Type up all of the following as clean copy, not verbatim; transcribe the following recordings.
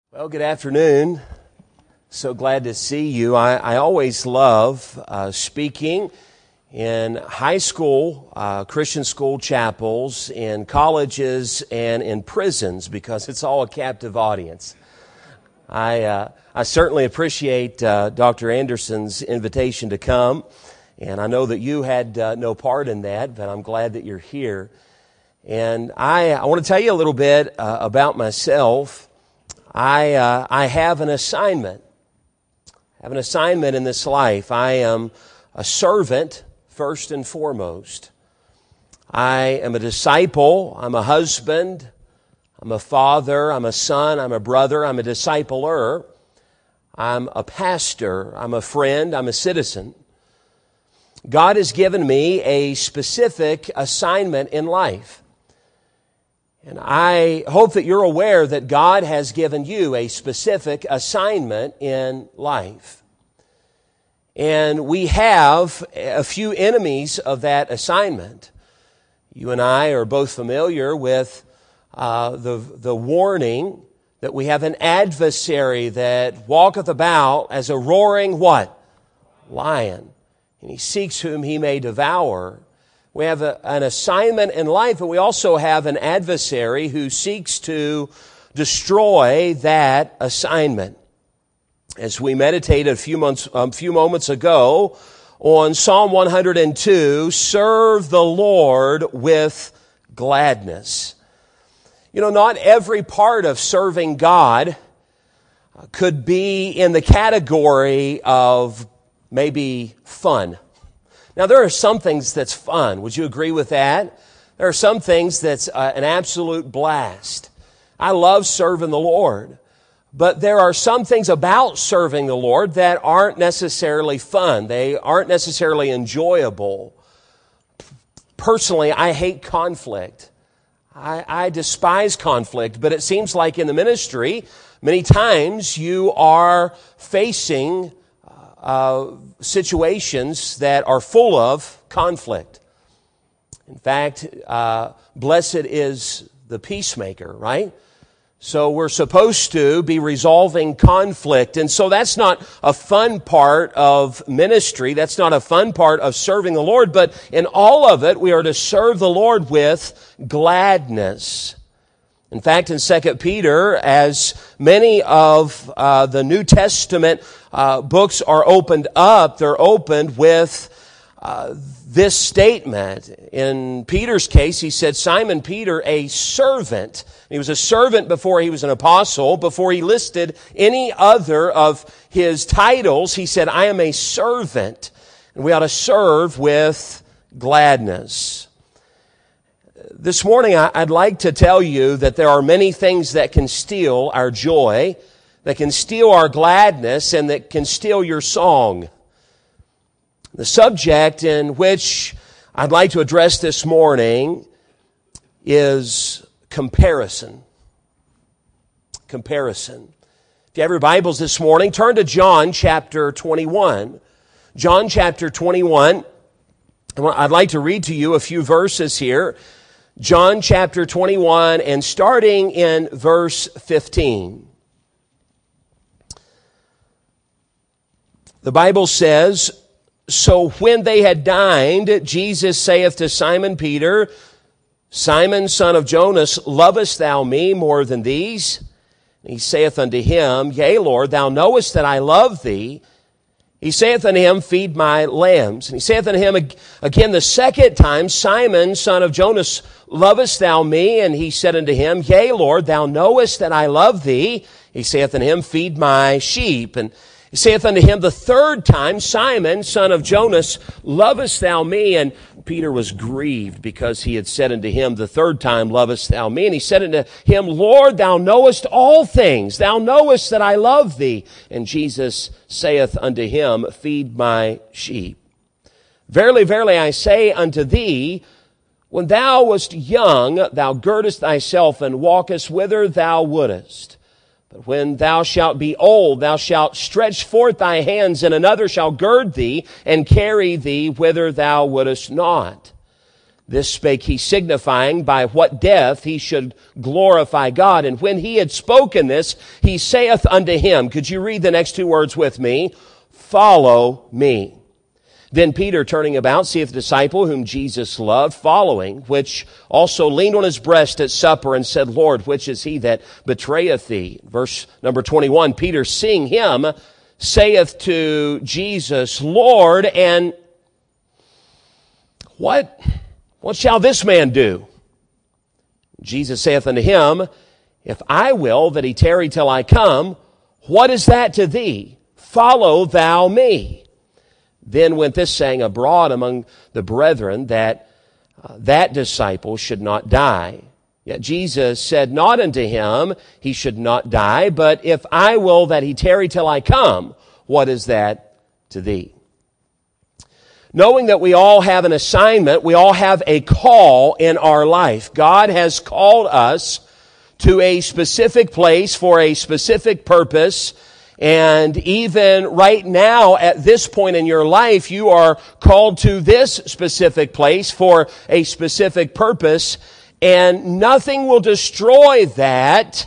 Well, good afternoon. So glad to see you. I always love speaking in high school, Christian school chapels, in colleges, and in prisons because it's all a captive audience. I certainly appreciate Dr. Anderson's invitation to come, and I know that you had no part in that, but I'm glad that you're here. And I want to tell you a little bit about myself. I have an assignment. I have an assignment in this life. I am a servant, first and foremost. I am a disciple. I'm a husband. I'm a father. I'm a son. I'm a brother. I'm a discipler. I'm a pastor. I'm a friend. I'm a citizen. God has given me a specific assignment in life. And I hope that you're aware that God has given you a specific assignment in life. And we have a few enemies of that assignment. You and I are both familiar with the warning that we have an adversary that walketh about as a roaring what? Lion. And he seeks whom he may devour. We have an assignment in life, but we also have an adversary who seeks to destroy that assignment. As we meditated a few moments ago on Psalm 102, serve the Lord with gladness. You know, not every part of serving God could be in the category of maybe fun. Now, there are some things that's fun. Would you agree with that? There are some things that's an absolute blast. I love serving the Lord. But there are some things about serving the Lord that aren't necessarily fun. They aren't necessarily enjoyable. Personally, I hate conflict. I despise conflict. But it seems like in the ministry, many times you are facing situations that are full of conflict. In fact, blessed is the peacemaker, right? So we're supposed to be resolving conflict. And so that's not a fun part of ministry. That's not a fun part of serving the Lord. But in all of it, we are to serve the Lord with gladness. In fact, in 2 Peter, as many of the New Testament books are opened up, they're opened with this statement. In Peter's case, he said, Simon Peter, a servant. He was a servant before he was an apostle. Before he listed any other of his titles, he said, I am a servant. And we ought to serve with gladness. This morning, I'd like to tell you that there are many things that can steal our joy, that can steal our gladness, and that can steal your song. The subject in which I'd like to address this morning is comparison. Comparison. If you have your Bibles this morning, turn to John chapter 21. John chapter 21. I'd like to read to you a few verses here. John chapter 21 and starting in verse 15. The Bible says, So when they had dined, Jesus saith to Simon Peter, Simon, son of Jonas, lovest thou me more than these? And he saith unto him, Yea, Lord, thou knowest that I love thee. He saith unto him, Feed my lambs. And he saith unto him again the second time, Simon, son of Jonas, lovest thou me? And he said unto him, Yea, Lord, thou knowest that I love thee. He saith unto him, Feed my sheep. And he saith unto him the third time, Simon, son of Jonas, lovest thou me? And Peter was grieved because he had said unto him the third time, Lovest thou me? And he said unto him, Lord, thou knowest all things. Thou knowest that I love thee. And Jesus saith unto him, Feed my sheep. Verily, verily, I say unto thee, when thou wast young, thou girdest thyself and walkest whither thou wouldest. But when thou shalt be old, thou shalt stretch forth thy hands, and another shall gird thee and carry thee whither thou wouldest not. This spake he, signifying by what death he should glorify God. And when he had spoken this, he saith unto him," could you read the next two words with me? "Follow me." Then Peter, turning about, seeth the disciple whom Jesus loved, following, which also leaned on his breast at supper, and said, "Lord, which is he that betrayeth thee?" Verse number 21, Peter, seeing him, saith to Jesus, "Lord, and what shall this man do?" Jesus saith unto him, "If I will that he tarry till I come, what is that to thee? Follow thou me." Then went this saying abroad among the brethren, that that disciple should not die. Yet Jesus said not unto him, he should not die, but if I will that he tarry till I come, what is that to thee? Knowing that we all have an assignment, we all have a call in our life. God has called us to a specific place for a specific purpose. And even right now, at this point in your life, you are called to this specific place for a specific purpose. And nothing will destroy that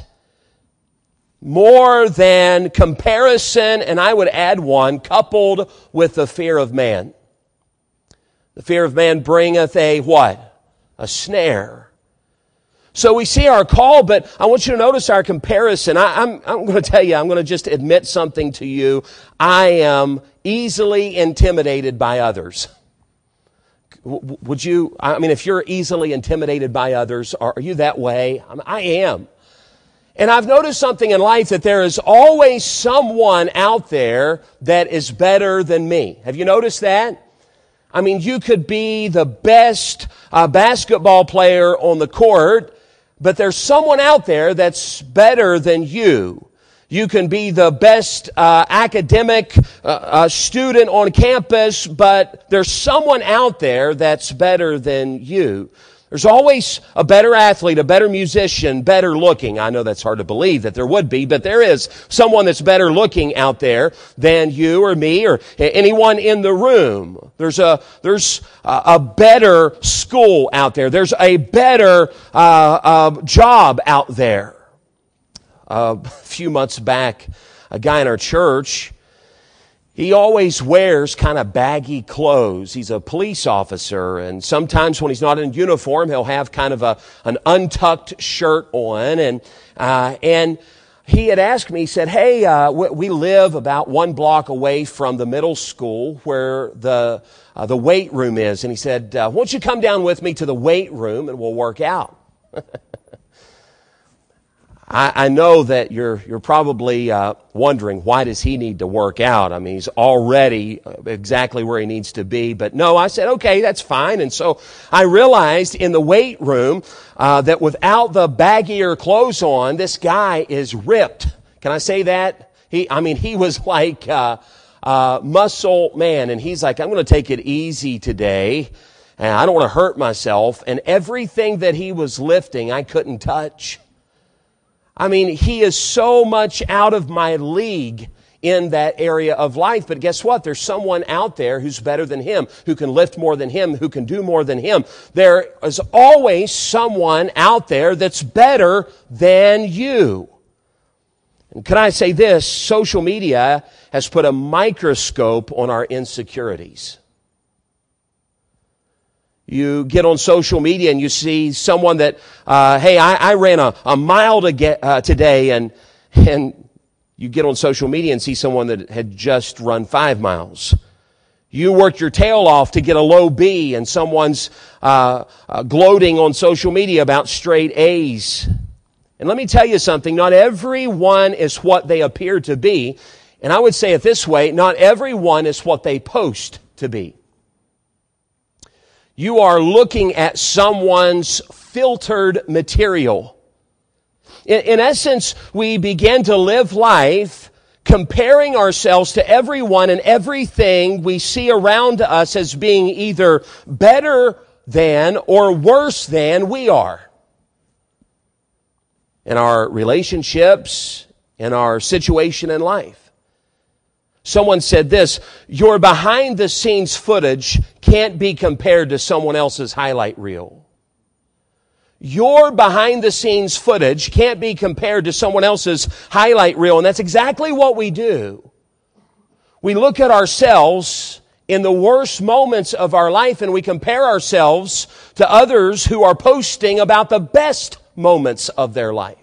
more than comparison, and I would add one, coupled with the fear of man. The fear of man bringeth a what? A snare. So we see our call, but I want you to notice our comparison. I'm going to tell you, I'm going to just admit something to you. I am easily intimidated by others. Would you, if you're easily intimidated by others, are you that way? I am. And I've noticed something in life, that there is always someone out there that is better than me. Have you noticed that? You could be the best basketball player on the court, but there's someone out there that's better than you. You can be the best academic student on campus, but there's someone out there that's better than you. There's always a better athlete, a better musician, better looking. I know that's hard to believe that there would be, but there is someone that's better looking out there than you or me or anyone in the room. There's a better school out there. There's a better job out there. A few months back, a guy in our church, he always wears kind of baggy clothes. He's a police officer, and sometimes when he's not in uniform, he'll have kind of an untucked shirt on. And he had asked me, he said, "Hey, we live about 1 block away from the middle school where the weight room is." And he said, "Won't you come down with me to the weight room and we'll work out?" I know that you're probably wondering, why does he need to work out? He's already exactly where he needs to be. But no, I said, okay, that's fine. And so I realized in the weight room that without the baggier clothes on, this guy is ripped. Can I say that? He was like muscle man. And he's like, "I'm going to take it easy today, and I don't want to hurt myself." And everything that he was lifting, I couldn't touch. He is so much out of my league in that area of life. But guess what? There's someone out there who's better than him, who can lift more than him, who can do more than him. There is always someone out there that's better than you. And can I say this? Social media has put a microscope on our insecurities. You get on social media and you see someone that, hey, I ran a mile today, and you get on social media and see someone that had just run 5 miles. You worked your tail off to get a low B, and someone's gloating on social media about straight A's. And let me tell you something, not everyone is what they appear to be. And I would say it this way, not everyone is what they post to be. You are looking at someone's filtered material. In essence, we begin to live life comparing ourselves to everyone and everything we see around us as being either better than or worse than we are. In our relationships, in our situation in life. Someone said this, your behind-the-scenes footage can't be compared to someone else's highlight reel. Your behind-the-scenes footage can't be compared to someone else's highlight reel. And that's exactly what we do. We look at ourselves in the worst moments of our life and we compare ourselves to others who are posting about the best moments of their life.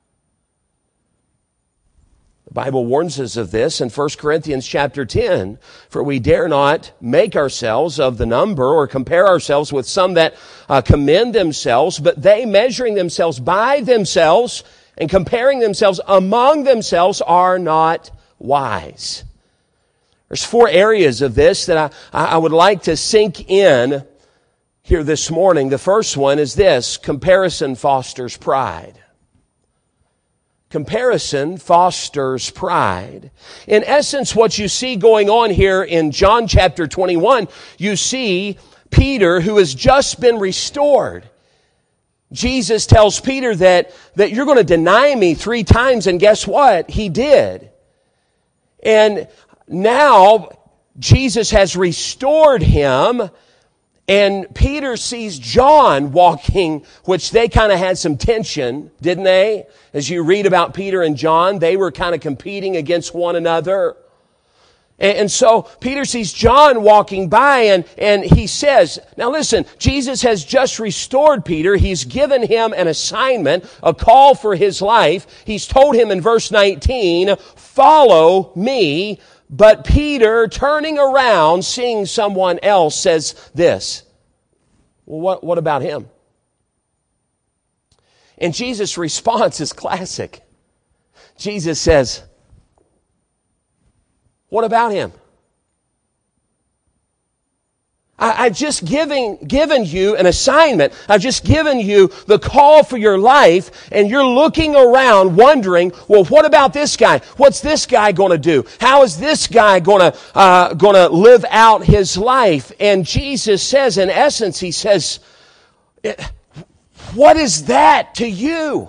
The Bible warns us of this in 1 Corinthians chapter 10. For we dare not make ourselves of the number or compare ourselves with some that commend themselves, but they measuring themselves by themselves and comparing themselves among themselves are not wise. There's 4 areas of this that I would like to sink in here this morning. The first one is this: comparison fosters pride. Comparison fosters pride. In essence, what you see going on here in John chapter 21, you see Peter who has just been restored. Jesus tells Peter that you're going to deny me 3 times, and guess what? He did. And now Jesus has restored him, and Peter sees John walking, which they kind of had some tension, didn't they? As you read about Peter and John, they were kind of competing against one another. And so Peter sees John walking by and he says, now listen, Jesus has just restored Peter. He's given him an assignment, a call for his life. He's told him in verse 19, follow me. But Peter, turning around, seeing someone else, says this, well, what about him? And Jesus' response is classic. Jesus says, what about him? I've just given you an assignment. I've just given you the call for your life, and you're looking around wondering, well, what about this guy? What's this guy going to do? How is this guy going to live out his life? And Jesus says, in essence, he says, what is that to you?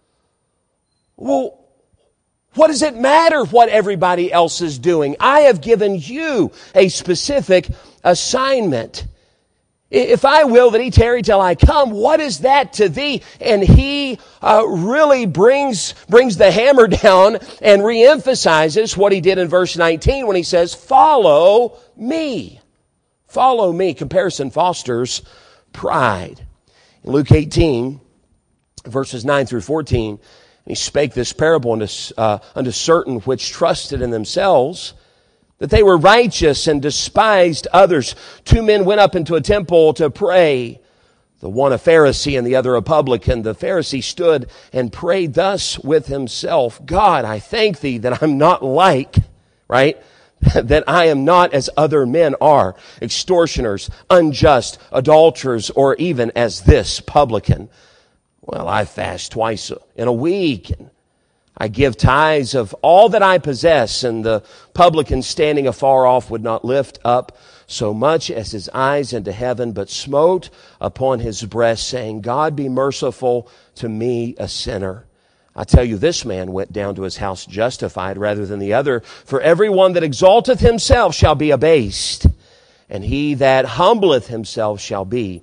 Well, what does it matter what everybody else is doing? I have given you a specific assignment. If I will that he tarry till I come, what is that to thee? And he really brings the hammer down and reemphasizes what he did in verse 19 when he says, follow me. Follow me. Comparison fosters pride. In Luke 18, verses 9 through 14, he spake this parable unto certain which trusted in themselves that they were righteous and despised others. 2 men went up into a temple to pray, the one a Pharisee and the other a publican. The Pharisee stood and prayed thus with himself, God, I thank thee that I'm not like, right? That I am not as other men are, extortioners, unjust, adulterers, or even as this publican. Well, I fast twice in a week, and I give tithes of all that I possess. And the publican standing afar off would not lift up so much as his eyes into heaven, but smote upon his breast, saying, God, be merciful to me, a sinner. I tell you, this man went down to his house justified rather than the other. For everyone that exalteth himself shall be abased, and he that humbleth himself shall be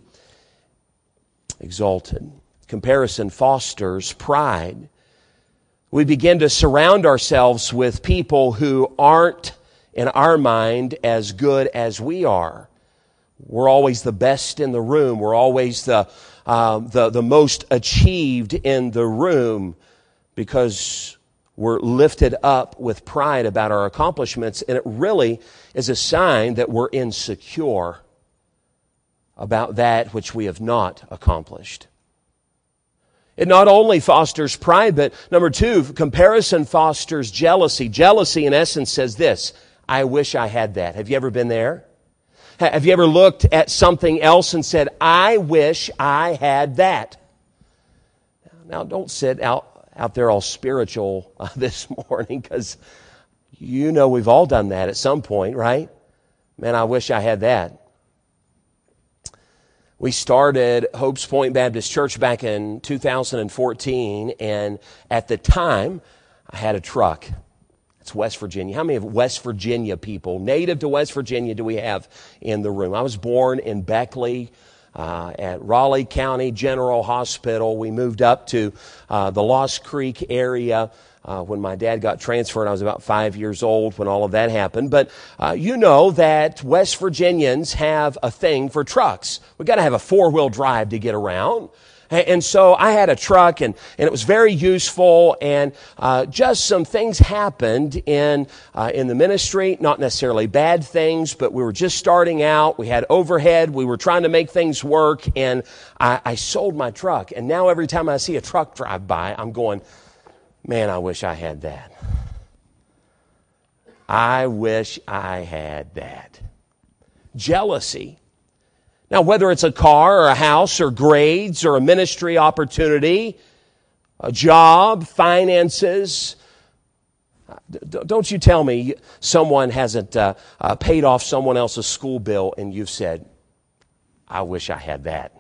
exalted. Comparison fosters pride. We begin to surround ourselves with people who aren't, in our mind, as good as we are. We're always the best in the room. We're always the most achieved in the room because we're lifted up with pride about our accomplishments, and it really is a sign that we're insecure about that which we have not accomplished. It not only fosters pride, but number 2, comparison fosters jealousy. Jealousy, in essence, says this, I wish I had that. Have you ever been there? Have you ever looked at something else and said, I wish I had that? Now, don't sit out there all spiritual this morning, because you know we've all done that at some point, right? Man, I wish I had that. We started Hope's Point Baptist Church back in 2014, and at the time, I had a truck. It's West Virginia. How many of West Virginia people, native to West Virginia, do we have in the room? I was born in Beckley at Raleigh County General Hospital. We moved up to the Lost Creek area when my dad got transferred. I was about 5 years old when all of that happened. But you know that West Virginians have a thing for trucks. We've got to have a four-wheel drive to get around. And so I had a truck, and it was very useful, and just some things happened in the ministry, not necessarily bad things, but we were just starting out. We had overhead. We were trying to make things work, and I sold my truck. And now every time I see a truck drive by, I'm going, man, I wish I had that. I wish I had that. Jealousy. Now, whether it's a car or a house or grades or a ministry opportunity, a job, finances, don't you tell me someone hasn't paid off someone else's school bill and you've said, I wish I had that.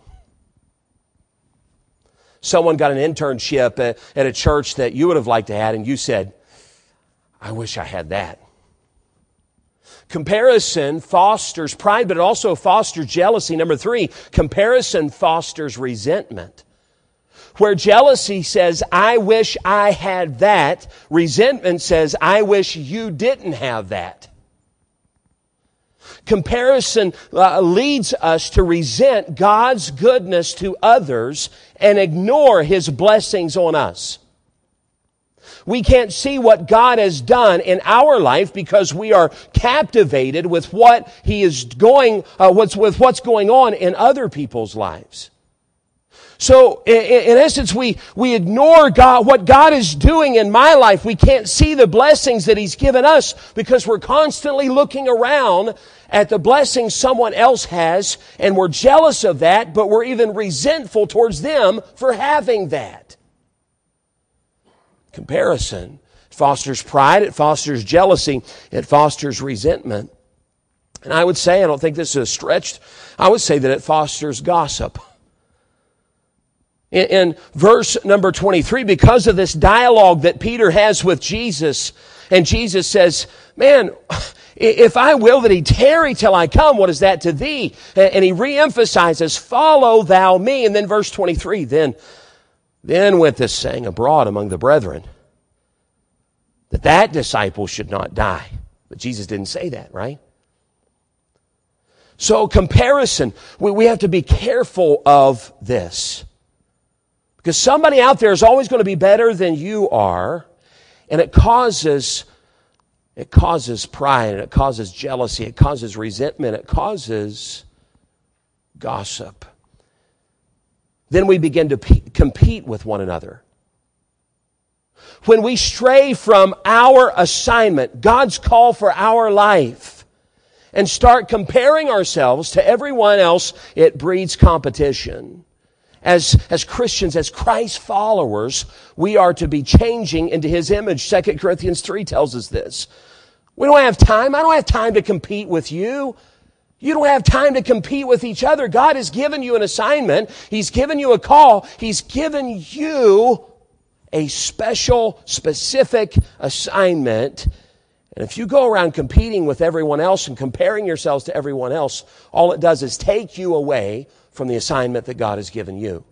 Someone got an internship at a church that you would have liked to have, and you said, I wish I had that. Comparison fosters pride, but it also fosters jealousy. Number 3, comparison fosters resentment. Where jealousy says, I wish I had that, resentment says, I wish you didn't have that. Comparison leads us to resent God's goodness to others and ignore His blessings on us. We can't see what God has done in our life because we are captivated with what He is what's going on in other people's lives. So, in essence, we ignore God, what God is doing in my life. We can't see the blessings that He's given us because we're constantly looking around at the blessings someone else has, and we're jealous of that, but we're even resentful towards them for having that. Comparison fosters pride, it fosters jealousy, it fosters resentment. And I would say, I don't think this is stretched, I would say that it fosters gossip. In verse number 23, because of this dialogue that Peter has with Jesus, and Jesus says, man, if I will that He tarry till I come, what is that to thee? And He reemphasizes, follow thou me. And then verse 23, Then went this saying abroad among the brethren, that disciple should not die. But Jesus didn't say that, right? So comparison, we have to be careful of this. Because somebody out there is always going to be better than you are, and it causes pride, and it causes jealousy, it causes resentment, it causes gossip. Then we begin to compete with one another. When we stray from our assignment, God's call for our life, and start comparing ourselves to everyone else, it breeds competition. As Christians, as Christ followers, we are to be changing into His image. 2 Corinthians 3 tells us this. We don't have time. I don't have time to compete with you. You don't have time to compete with each other. God has given you an assignment. He's given you a call. He's given you a special, specific assignment. And if you go around competing with everyone else and comparing yourselves to everyone else, all it does is take you away from the assignment that God has given you.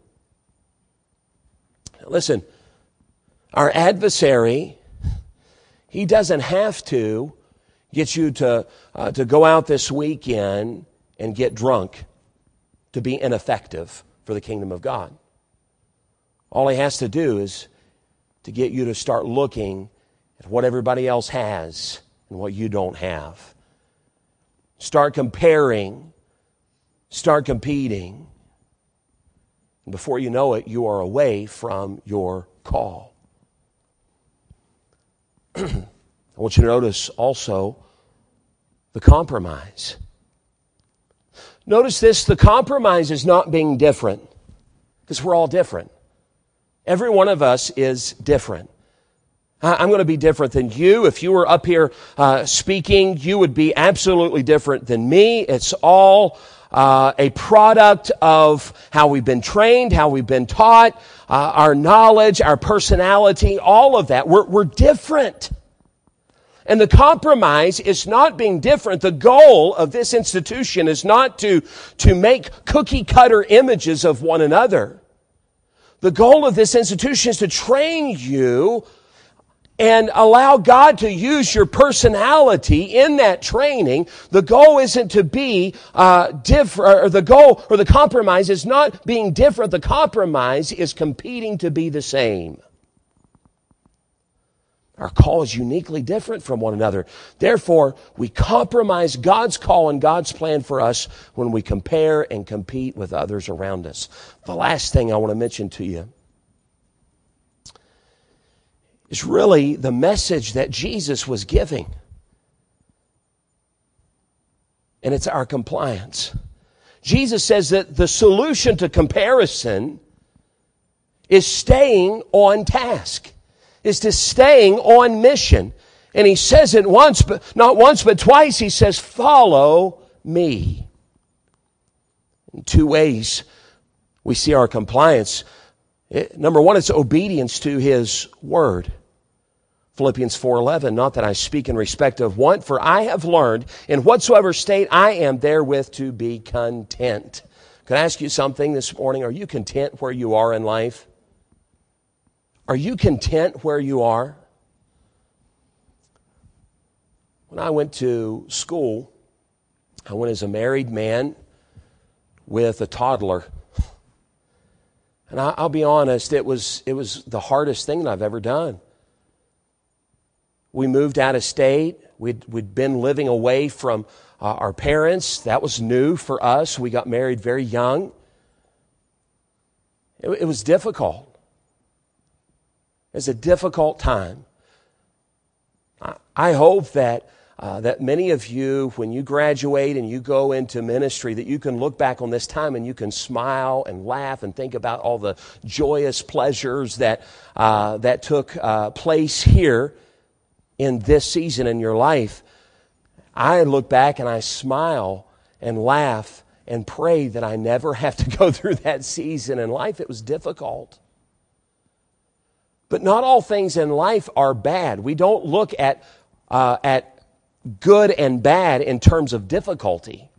Now listen, our adversary, he doesn't have to get you to go out this weekend and get drunk to be ineffective for the kingdom of God. All he has to do is to get you to start looking at what everybody else has and what you don't have. Start comparing. Start competing. And before you know it, you are away from your call. I want you to notice also the compromise. Notice this, the compromise is not being different, because we're all different. Every one of us is different. I'm going to be different than you. If you were up here speaking, you would be absolutely different than me. It's all a product of how we've been trained, how we've been taught, our knowledge, our personality, all of that. We're different. And the compromise is not being different. The goal of this institution is not to make cookie-cutter images of one another. The goal of this institution is to train you and allow God to use your personality in that training. The goal isn't to be different, or the goal or the compromise is not being different. The compromise is competing to be the same. Our call is uniquely different from one another. Therefore, we compromise God's call and God's plan for us when we compare and compete with others around us. The last thing I want to mention to you is really the message that Jesus was giving. And it's our compliance. Jesus says that the solution to comparison is staying on task, is to staying on mission. And he says it once, but not once, but twice. He says, follow me. In two ways we see our compliance. Number one, it's obedience to his word. Philippians 4:11, not that I speak in respect of want, for I have learned in whatsoever state I am therewith to be content. Can I ask you something this morning? Are you content where you are in life? Are you content where you are? When I went to school, I went as a married man with a toddler. And I'll be honest, it was the hardest thing that I've ever done. We moved out of state. We'd been living away from our parents. That was new for us. We got married very young. It was difficult. It was a difficult time. I hope that many of you, when you graduate and you go into ministry, that you can look back on this time and you can smile and laugh and think about all the joyous pleasures that took place here in this season in your life. I look back and I smile and laugh and pray that I never have to go through that season in life. It was difficult. But not all things in life are bad. We don't look at good and bad in terms of difficulty.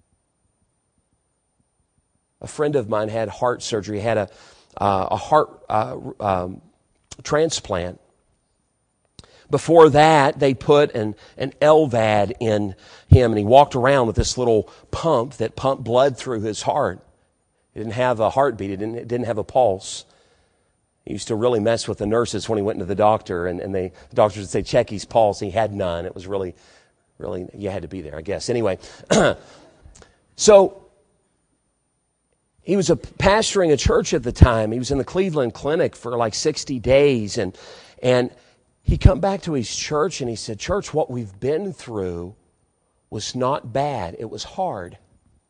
A friend of mine had heart surgery, had a heart transplant. Before that, they put an LVAD in him, and he walked around with this little pump that pumped blood through his heart. He didn't have a heartbeat. It didn't have a pulse. He used to really mess with the nurses when he went to the doctor, and the doctors would say, check his pulse. He had none. It was really, you had to be there, I guess. Anyway, so he was pastoring a church at the time. He was in the Cleveland Clinic for like 60 days, and he come back to his church and he said, church, what we've been through was not bad. It was hard.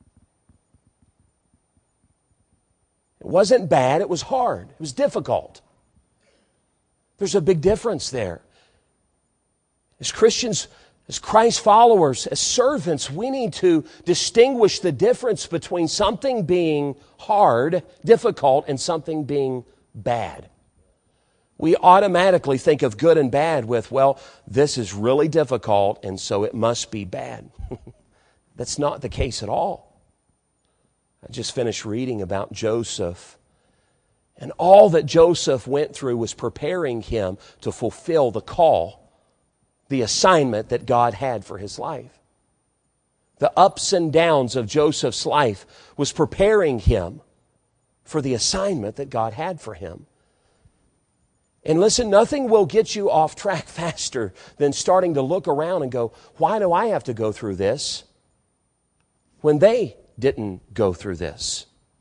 It wasn't bad. It was hard. It was difficult. There's a big difference there. As Christians, as Christ followers, as servants, we need to distinguish the difference between something being hard, difficult, and something being bad. We automatically think of good and bad with, well, this is really difficult, and so it must be bad. That's not the case at all. I just finished reading about Joseph, and all that Joseph went through was preparing him to fulfill the call, the assignment that God had for his life. The ups and downs of Joseph's life was preparing him for the assignment that God had for him. And listen, nothing will get you off track faster than starting to look around and go, why do I have to go through this when they didn't go through this?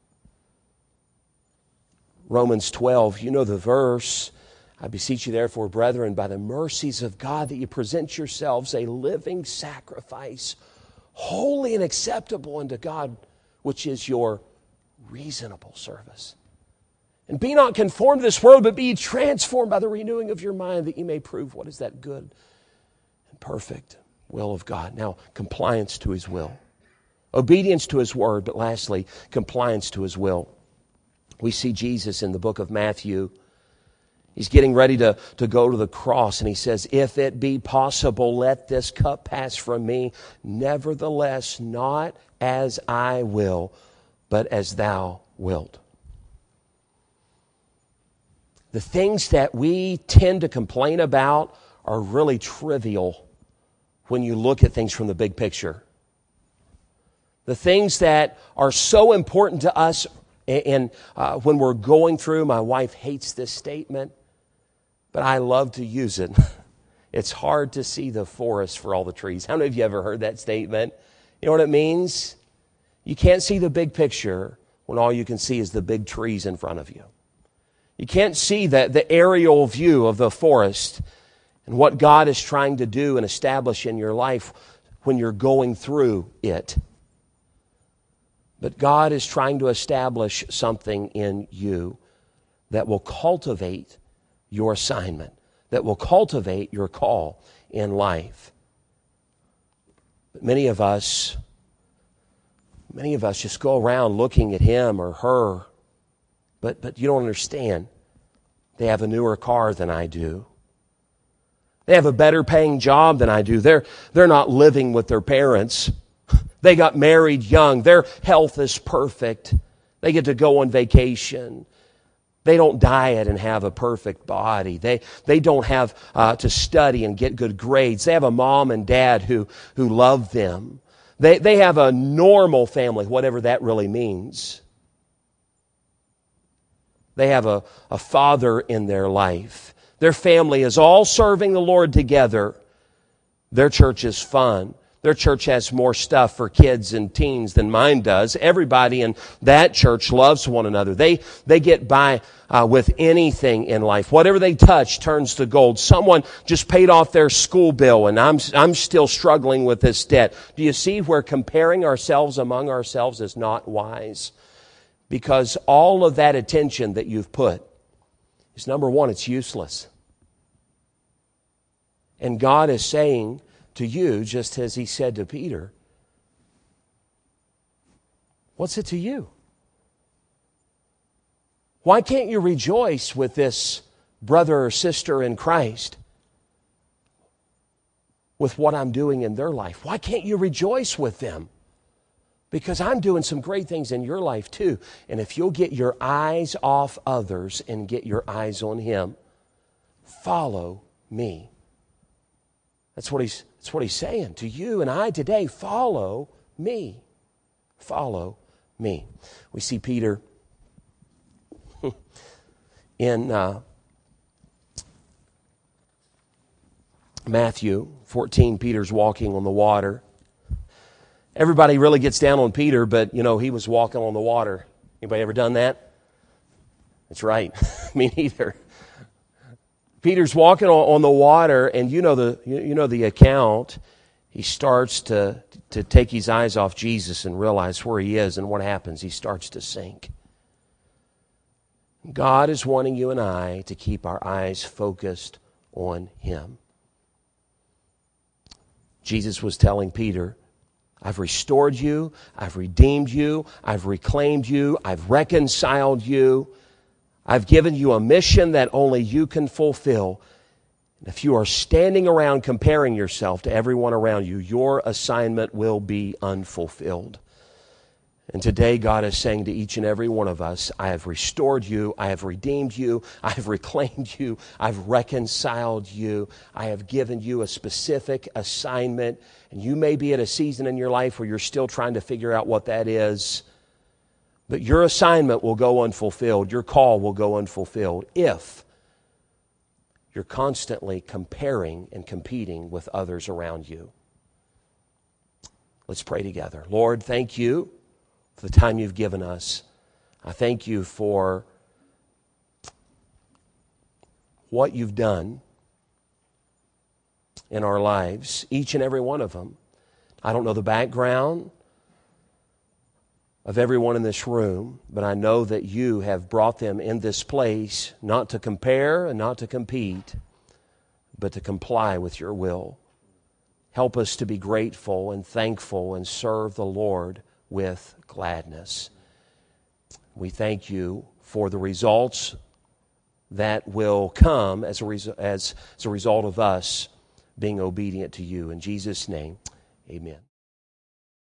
Romans 12, you know the verse. I beseech you therefore, brethren, by the mercies of God, that you present yourselves a living sacrifice, holy and acceptable unto God, which is your reasonable service. And be not conformed to this world, but be ye transformed by the renewing of your mind, that ye may prove what is that good and perfect will of God. Now, compliance to his will. Obedience to his word, but lastly, compliance to his will. We see Jesus in the book of Matthew. He's getting ready to go to the cross, and he says, if it be possible, let this cup pass from me. Nevertheless, not as I will, but as thou wilt. The things that we tend to complain about are really trivial when you look at things from the big picture. The things that are so important to us, and when we're going through, my wife hates this statement, but I love to use it. It's hard to see the forest for all the trees. How many of you ever heard that statement? You know what it means? You can't see the big picture when all you can see is the big trees in front of you. You can't see the aerial view of the forest and what God is trying to do and establish in your life when you're going through it. But God is trying to establish something in you that will cultivate your assignment, that will cultivate your call in life. But many of us just go around looking at him or her, but you don't understand. They have a newer car than I do. They have a better paying job than I do. They're not living with their parents. They got married young. Their health is perfect. They get to go on vacation. They don't diet and have a perfect body. They don't have to study and get good grades. They have a mom and dad who love them. They have a normal family, whatever that really means. They have a father in their life. Their family is all serving the Lord together. Their church is fun. Their church has more stuff for kids and teens than mine does. Everybody in that church loves one another. They get by with anything in life. Whatever they touch turns to gold. Someone just paid off their school bill, and I'm still struggling with this debt. Do you see where comparing ourselves among ourselves is not wise? Because all of that attention that you've put is, number one, it's useless. And God is saying to you, just as he said to Peter, what's it to you? Why can't you rejoice with this brother or sister in Christ with what I'm doing in their life? Why can't you rejoice with them? Because I'm doing some great things in your life too. And if you'll get your eyes off others and get your eyes on him, follow me. That's what he's saying to you and I today. Follow me. Follow me. We see Peter in Matthew 14. Peter's walking on the water. Everybody really gets down on Peter, but he was walking on the water. Anybody ever done that? That's right. Me neither. Peter's walking on the water, and you know the account. He starts to take his eyes off Jesus and realize where he is, and what happens? He starts to sink. God is wanting you and I to keep our eyes focused on him. Jesus was telling Peter, I've restored you, I've redeemed you, I've reclaimed you, I've reconciled you. I've given you a mission that only you can fulfill. If you are standing around comparing yourself to everyone around you, your assignment will be unfulfilled. And today God is saying to each and every one of us, I have restored you, I have redeemed you, I have reclaimed you, I've reconciled you, I have given you a specific assignment. And you may be at a season in your life where you're still trying to figure out what that is. But your assignment will go unfulfilled. Your call will go unfulfilled if you're constantly comparing and competing with others around you. Let's pray together. Lord, thank you for the time you've given us. I thank you for what you've done in our lives, each and every one of them. I don't know the background of everyone in this room, but I know that you have brought them in this place not to compare and not to compete, but to comply with your will. Help us to be grateful and thankful and serve the Lord with gladness. We thank you for the results that will come as a result of us being obedient to you. In Jesus' name, amen.